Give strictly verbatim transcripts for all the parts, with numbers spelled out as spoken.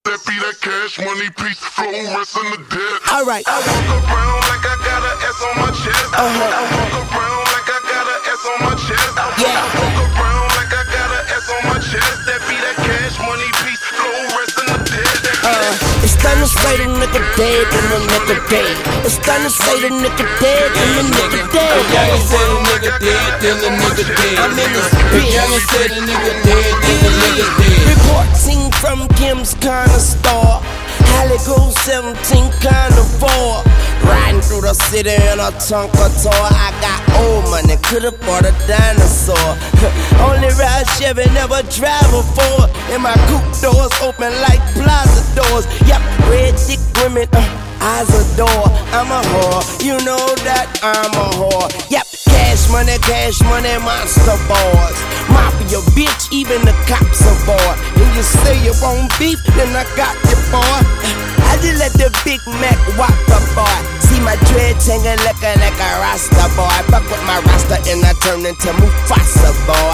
that be that cash money piece, flow rest in the dead. Alright. I walk around like I got an S on my chest. I walk, I walk around like I got an S on my chest. I walk, Yeah. I walk around like I got an S on my chest. That be that cash money piece, flow rest in the dead. That be that Uh, it's time to say the nigga dead and the nigga dead. It's time to say the nigga dead and the nigga dead. Young and said the nigga dead, then the nigga dead. I'm in this Young and bitch. said the nigga dead, then the nigga dead. Reporting from Kim's Corner Store. Halligo seventeen Carnivore. Riding through the city in a Tonka tour. I got old money, could've bought a dinosaur. Only ride Chevy, never drive a Ford. And my coupe doors open like plaza doors. Yep, red dick women, uh, eyes adore. I'm a whore, you know that I'm a whore. Yep, cash money, cash money, monster boys. Mafia bitch, even the cops are bored. And you say you won't beef, then I got you, boy. I just let the Big Mac walk the boy. See my dreads hanging looking like a Rasta boy. Fuck with my Rasta and I turn into Mufasa boy.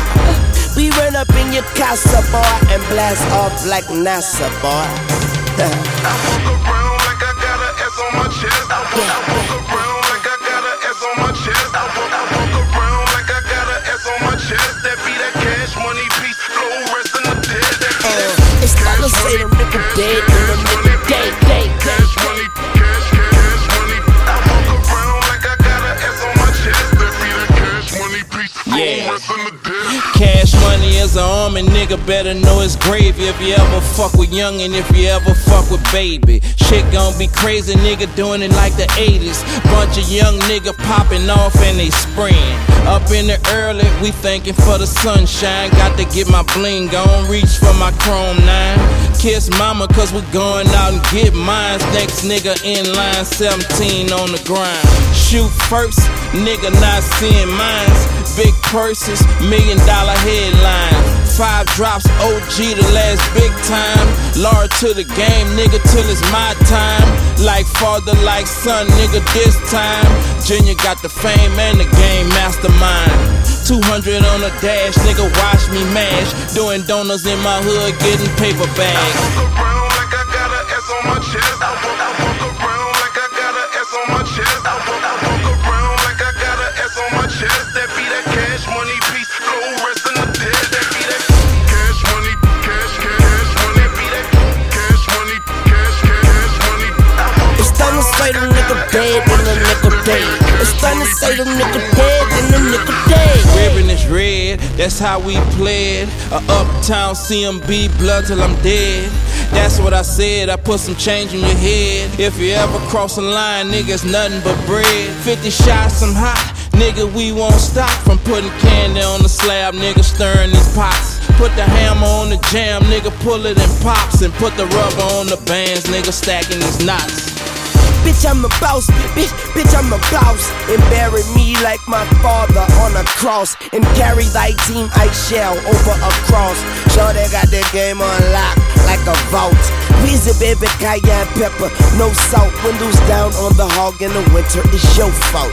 We run up in your casa boy and blast off like NASA boy. I walk around like I got an S on my chest. I walk, I walk around like I got an S on my chest. I walk, I walk around like I got an S on my chest. That be that cash money piece, flow rest in the dead. That be that Uh, it's time to say the nigga dead and the nigga dead, dead, cash money, cash, cash money. I walk around like I got an S on my chest. That be that cash money piece, flow Yeah. rest in the dead. Cash money is an arm and nigga better know it's gravy. If you ever fuck with young and if you ever fuck with baby, shit gon' be crazy, nigga doing it like the eighties. Bunch of young nigga popping off and they spraying. Up in the early, we thanking for the sunshine. Got to get my bling on, reach for my chrome nine. Kiss mama cause we going out and get mines. Next nigga in line, seventeen on the grind. Shoot first, nigga not seeing mines. Big purses, million dollar headlines. Five drops, O G the last big time. Lord to the game, nigga, till it's my time. Like father, like son, nigga, this time. Junior got the fame and the game mastermind. two hundred on the dash, nigga, watch me mash. Doing donuts in my hood, getting paper bags. I walk around like I got an S on my chest. I walk, I walk around like I got an S on my chest. I walk, I walk around like I got an S on my chest. That be that cash money piece, flow rest in the dead. That be that cash money, cash, cash money. That be that cash money, cash, cash money. I walk It's time to around say the like I nigga got an dead S on and my the chest. nigga dead. It's time to say the nigga dead and the nigga dead. Ribbon is red, that's how we played. A uptown C M B, blood till I'm dead. That's what I said, I put some change in your head. If you ever cross the line, nigga, it's nothing but bread. fifty shots, I'm hot, nigga, we won't stop. From putting candy on the slab, nigga, stirring these pots. Put the hammer on the jam, nigga, pull it and pops. And put the rubber on the bands, nigga, stacking these knots. Bitch, I'm a boss, bitch, bitch, I'm a boss. And bury me like my father on a cross. And carry thy team ice shell over a cross. Sure they got the game on lock like a vault. Weezy baby, cayenne pepper, no salt. Windows down on the hog in the winter, it's your fault.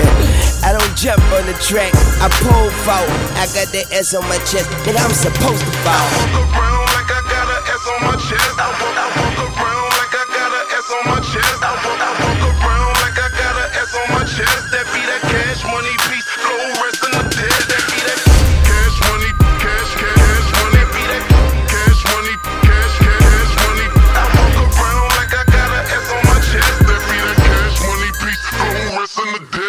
I don't jump on the track, I pole vault. I got the S on my chest, and I'm supposed to fall. I walk around like I got an S on my chest. I walk, I walk around like I got an S on my chest. I walk, I walk around like I got an S on my chest. That be that cash money piece, flow rest in the dead. That be that cash money, cash, cash money. That be that cash money, cash, cash money. I walk around like I got an S on my chest. That be that cash money piece, flow rest in the dead.